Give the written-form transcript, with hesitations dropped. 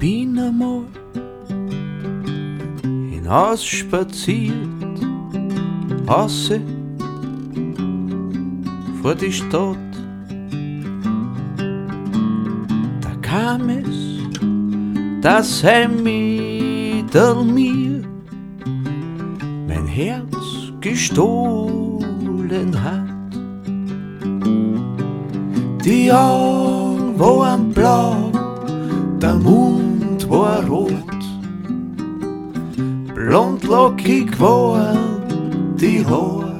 bin einmal hinausspaziert, ausse vor die Stadt. Da kam es, dass hinter mir mein Herz gestohlen hat. Die Augen waren blau, der Mund war rot, blondlockig waren die Haare.